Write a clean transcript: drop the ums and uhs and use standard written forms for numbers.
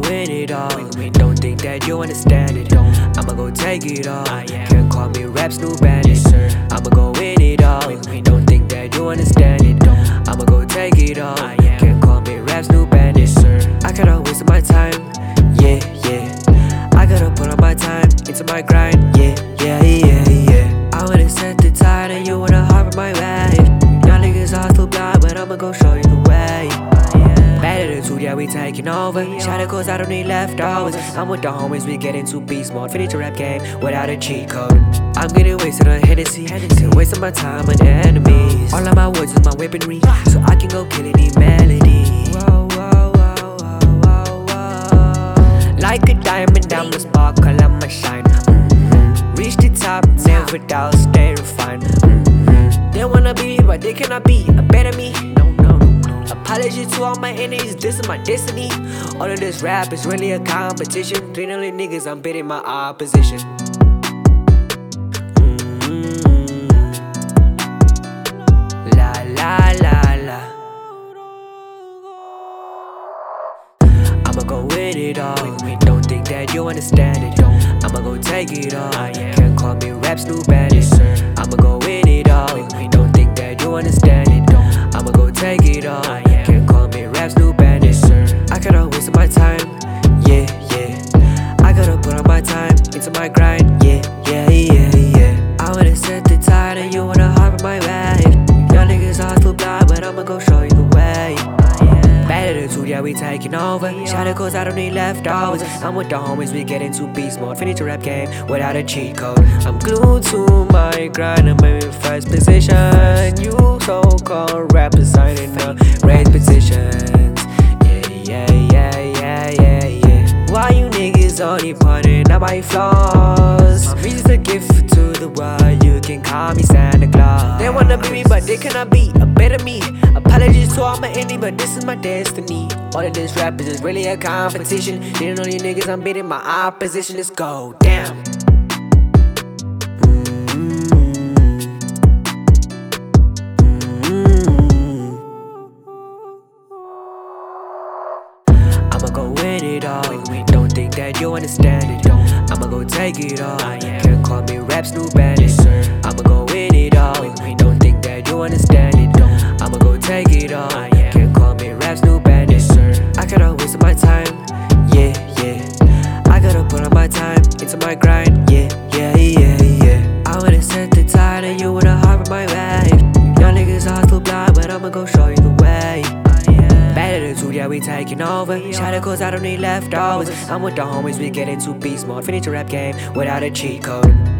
win it all. Don't think that you understand it. I'ma go take it all. Can't call me Raps new bandit. I'ma go win it all. Don't think that you understand it. I'ma go take it all. Can't call me Raps new bandit. I cannot waste my time. Yeah, yeah. I gotta put on my time into my grind. Yeah, yeah, yeah, yeah. I wanna set the tide and you wanna hop on my wave. Y'all niggas all still blind, but I'ma go show you the way. Bad attitude, yeah, we taking over. Shout it cause I don't need leftovers. I'm with the homies, we get into beast mode. Finish the rap game without a cheat code. I'm getting wasted on Hennessy, still wasting my time on enemies. All of my words is my weaponry, so I can go kill any melody. Like a diamond, I'ma sparkle, I'ma shine. Reach the top, never doubt, stay refined. They wanna be me, but they cannot be a better me. Apology to all my enemies, this is my destiny. All of this rap is really a competition. 3 million niggas, I'm beating my opposition. La la la la. I'ma go win it all. Don't think that you understand it. I'ma go take it all. Can't call me Raps new bandit. I'ma go win it all. Don't think that you understand it. I'ma go take it all. Can't call me Raps new bandit. I cannot waste my time. Yeah, yeah. I gotta put on my time into my grind. Yeah, yeah, yeah, yeah. I wanna set the tide and you wanna hop on my wave. Y'all niggas all still blind, but I'ma go show you the way. Bad attitude, yeah, we taking over. Shout it cause I don't need leftovers. I'm with the homies, we get into beast mode. Finish the rap game without a cheat code. I'm glued to my grind, I'm in first position. You so-called rappers signing up, raise positions. Yeah, yeah, yeah, yeah, yeah, yeah. Why you niggas only pointing at my flaws? I'm just a gift to the world, you can call me Santa Claus. They wanna be me, but they cannot be a better me. Apologies to all my enemies, but this is my destiny. All of this rap is just really a competition. Didn't know these niggas, I'm beating my opposition. Let's go, damn. I'ma go win it all. Don't think that you understand it. I'ma go take it all. Can't call me Raps new bandit. I'ma go win it all. Don't think that you understand it. I'ma go take it all. Can't call me Raps new bandit. I cannot waste my time. Yeah, yeah. I gotta put on my time into my grind. Yeah, yeah, yeah, yeah. I wanna set the tide and you wanna hop on my wave. Y'all niggas all still blind, but I'ma go show you the way. Bad attitude, yeah, we taking over. Shout it cause I don't need leftovers. I'm with the homies, we get into beast mode. Finish the rap game without a cheat code.